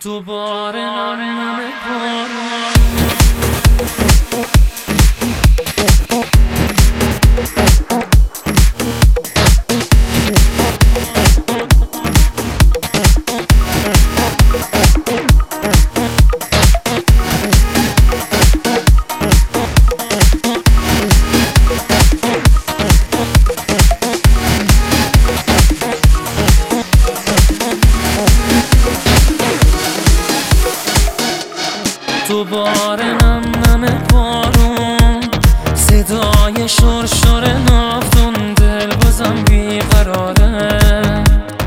دوباره نم باران دوباره نم بارون صدای شرشر نافتون دل بازم بیقراره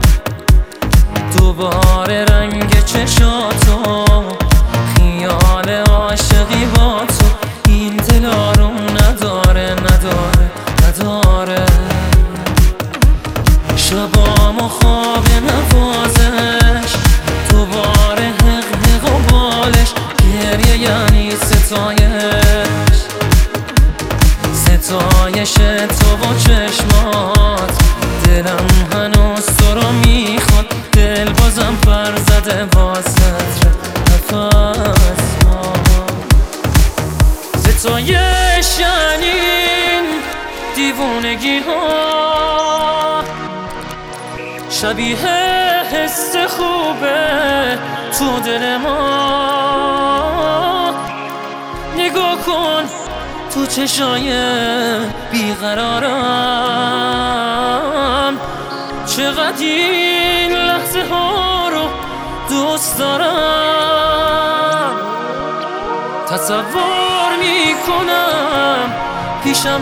دوباره رنگ چشاتو خیال عاشقی با تو این دل آروم نداره شبام و خواب نوازش دوباره حق و بالش گریه یعنی ستایش تو با چشمات دلم هنوز تو رو میخواد دل بازم پر زده واسه نفس ستایش یعنی دیوونگی ها شبیه حس خوبه تو دل ما نگاه کن تو چشای بیقرارم چقدر این لحظه ها رو دوست دارم تصور میکنم پیشم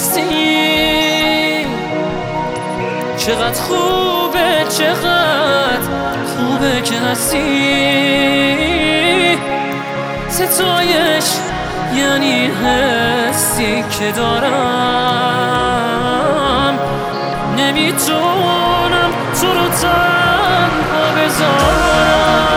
نشستی چقدر خوبه که هستی ستایش یعنی حسی که دارم نمیتونم تو رو تنها بذارم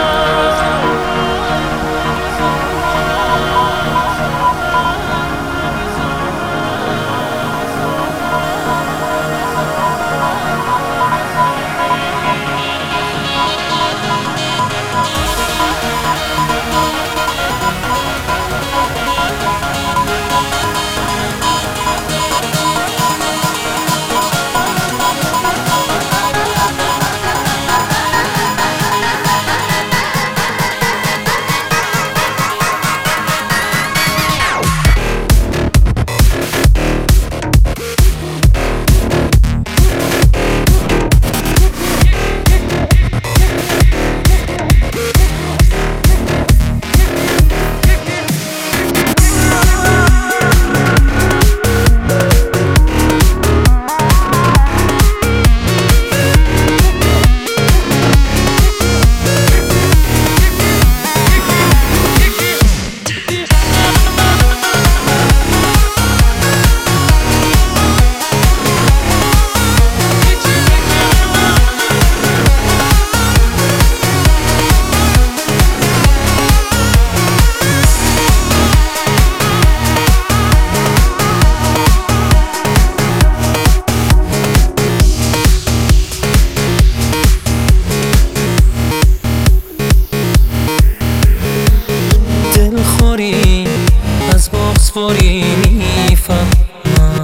از بغض‌خوری میفهمم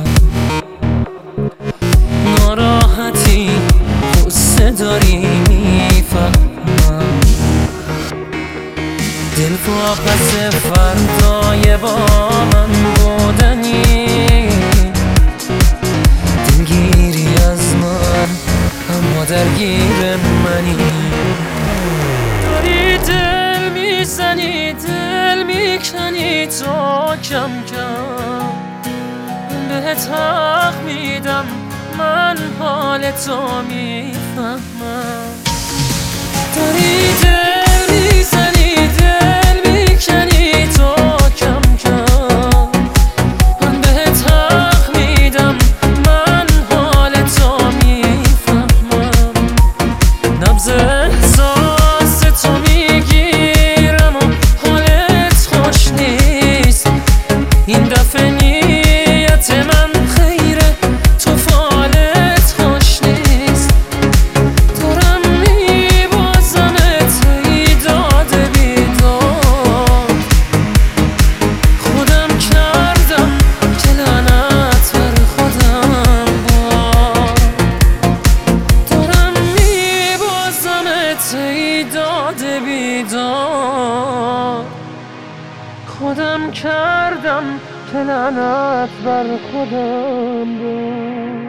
ناراحتی غصه داری میفهمم دل واپس فردای با من بودنی دلگیری از من اما درگیر منی داری دل میزنی دل میکنی تو کم کم بهت حق میدم من حال تو میفهمم داری دل میزنی دل میکنی تو کم کم من بهت حق میدم من حال تو میفهمم نبض احساس تو میگیرم و حالت خوش نیست این دفعه نیت من خیره تو فالت خوش نیست دارم میبازمت ای داد ای داد بیدار، خودم کردم که لعنت بر خودم بود.